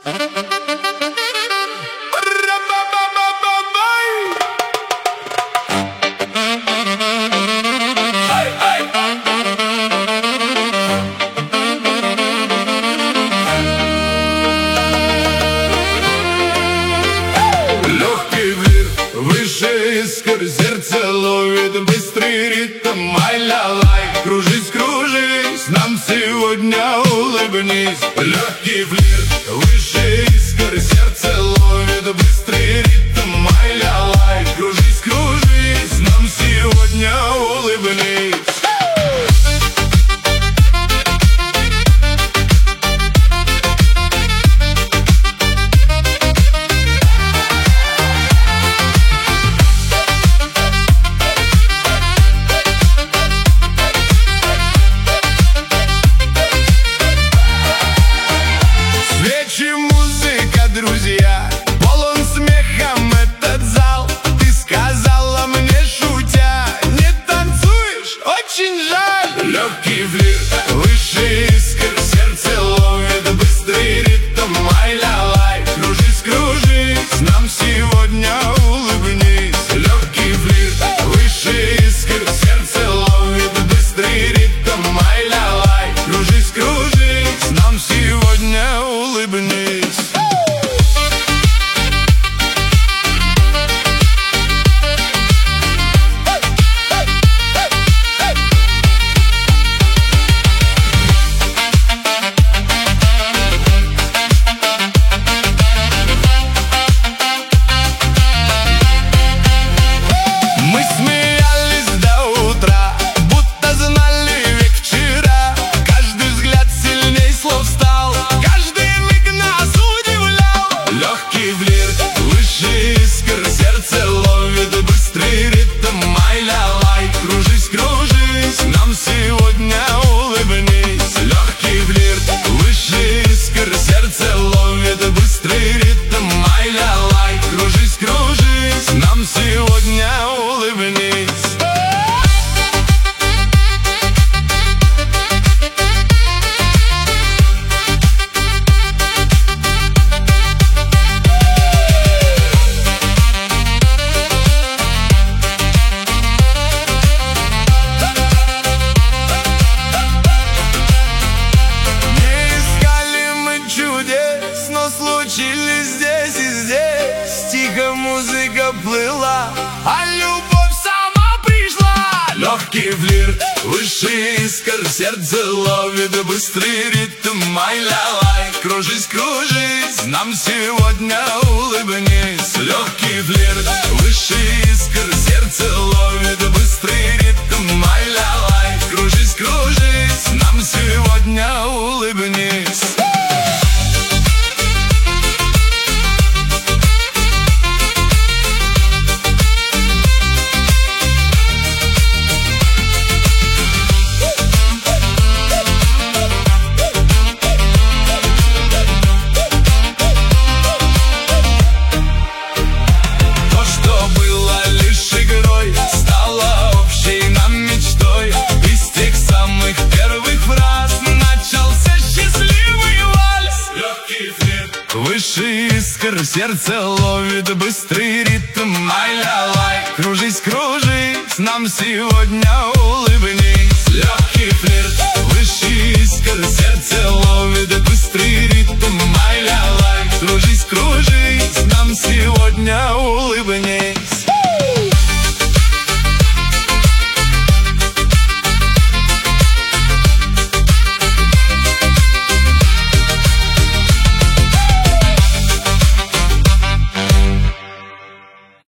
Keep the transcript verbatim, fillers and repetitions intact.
Искр, сердце ловит быстрый ритм. Ай-ля-лай, кружись, кружись, нам сегодня улыбнись. Легкий флирт, выше искр, сердце ловит быстрый ритм. Ай-ля-лай, кружись, кружись, нам сегодня улыбнись. Музыка, друзья, полон смехом этот зал. Ты сказала мне, шутя, не танцуешь, очень жаль. Легкий флирт, выше искр, сердце ловит быстрый ритм. Ай-ля-лай, кружись, кружись, нам сегодня улыбнись. Легкий флирт, выше искр, сердце ловит быстрый ритм. Ай-ля-лай, кружись, кружись, нам сегодня улыбнись. Сердце ловит быстрый ритм. Ай-ля-лай, кружись, кружись, нам сегодня улыбнись. Легкий флирт, выше искр, сердце ловит быстрый ритм. Ай-ля-лай, кружись, кружись, нам сегодня улыбнись. Но случились здесь и здесь. Тихо музыка плыла, а любовь сама пришла. Легкий флирт, выше искр, сердце ловит быстрый ритм. Ай-ля-лай, кружись, кружись, нам сегодня улыбнись. Легкий флирт, выше искр, сердце ловит быстрый ритм. Ай-ля-лай, кружись, кружись, нам сегодня улыбнись. Выше искр, сердце ловит быстрый ритм. Ай-ля-лай, кружись, кружись, нам сегодня улыбнись. Легкий флирт, выше искр, сердце ловит